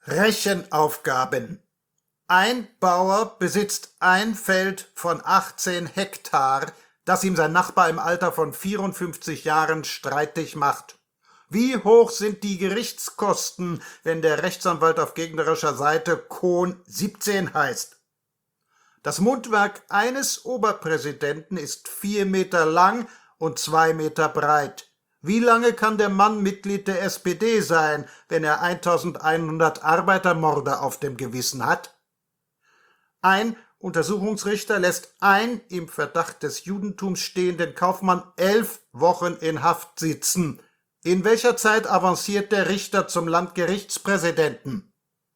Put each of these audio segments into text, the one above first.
Rechenaufgaben. Ein Bauer besitzt ein Feld von 18 Hektar, das ihm sein Nachbar im Alter von 54 Jahren streitig macht. Wie hoch sind die Gerichtskosten, wenn der Rechtsanwalt auf gegnerischer Seite Kohn 17 heißt? Das Mundwerk eines Oberpräsidenten ist 4 Meter lang und 2 Meter breit. Wie lange kann der Mann Mitglied der SPD sein, wenn er 1100 Arbeitermorde auf dem Gewissen hat? Ein Untersuchungsrichter lässt einen im Verdacht des Judentums stehenden Kaufmann 11 Wochen in Haft sitzen. In welcher Zeit avanciert der Richter zum Landgerichtspräsidenten?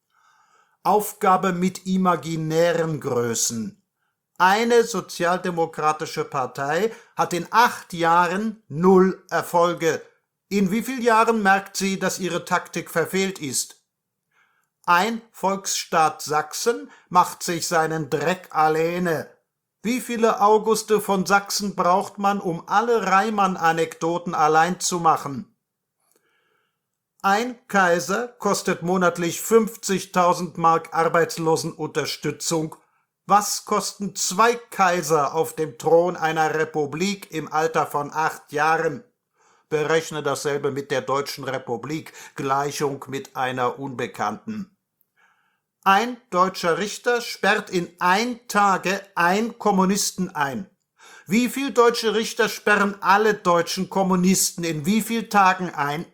Aufgabe mit imaginären Größen. Eine sozialdemokratische Partei hat in 8 Jahren 0 Erfolge. In wie vielen Jahren merkt sie, dass ihre Taktik verfehlt ist? Ein Volksstaat Sachsen macht sich seinen Dreck alleine. Wie viele Auguste von Sachsen braucht man, um alle Reimann-Anekdoten allein zu machen? Ein Kaiser kostet monatlich 50.000 Mark Arbeitslosenunterstützung. Was kosten 2 Kaiser auf dem Thron einer Republik im Alter von 8 Jahren? Berechne dasselbe mit der Deutschen Republik, Gleichung mit einer Unbekannten. Ein deutscher Richter sperrt in 1 Tage einen Kommunisten ein. Wie viele deutsche Richter sperren alle deutschen Kommunisten in wie vielen Tagen ein?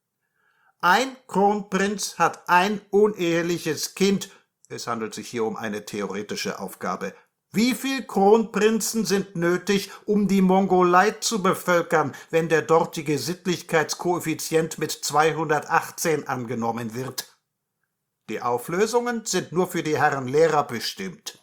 Ein Kronprinz hat ein uneheliches Kind. Es handelt sich hier um eine theoretische Aufgabe. Wie viele Kronprinzen sind nötig, um die Mongolei zu bevölkern, wenn der dortige Sittlichkeitskoeffizient mit 218 angenommen wird? Die Auflösungen sind nur für die Herren Lehrer bestimmt.